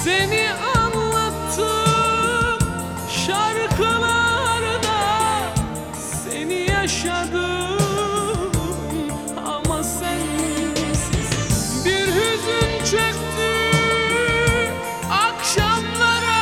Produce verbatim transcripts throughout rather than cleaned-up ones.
Seni anlattım şarkılarda, seni yaşadım ama sensiz. Bir hüzün çöktü akşamlara,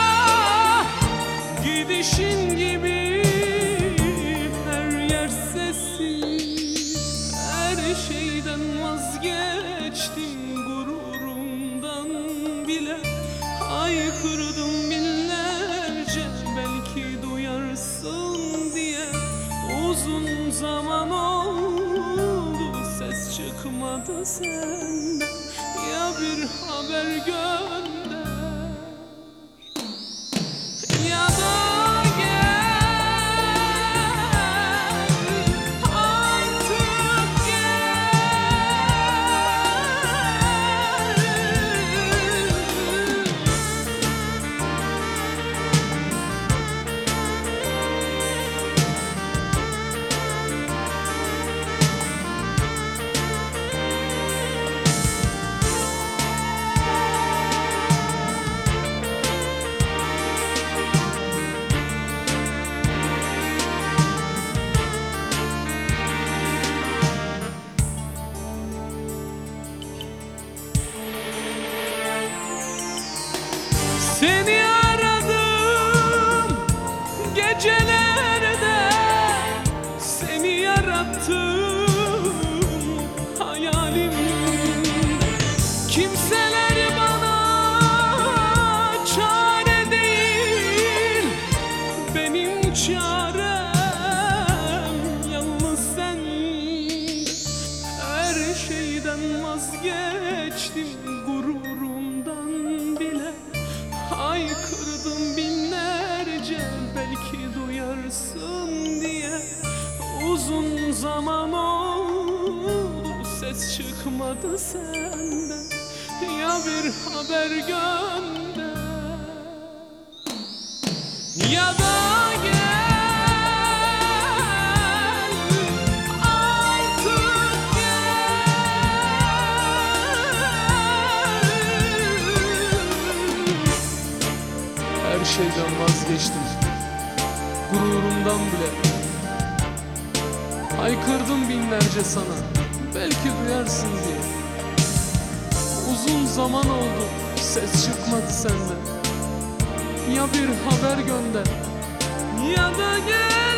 gidişin gibi her yer sessiz. Her şeyden vazgeçtim, gururumdan bile haykırdım binlerce, belki duyarsın diye. Uzun zaman oldu, ses çıkmadı senden. Ya bir haber gönder ya da gel, artık gel. Seni aradım gecelerde, seni yarattım hayalimde. Kimseler bana çare değil, benim çarem yalnız sen. Her şeyden vazgeçtim, gururumdan bile haykırdım binlerce, belki duyarsın diye. Uzun zaman oldu, ses çıkmadı senden. Ya bir haber gönder ya da gel, artık gel. Her şeyden vazgeçtim, gururumdan bile haykırdım binlerce sana, belki duyarsın diye. Uzun zaman oldu, ses çıkmadı senden. Ya bir haber gönder ya da gel.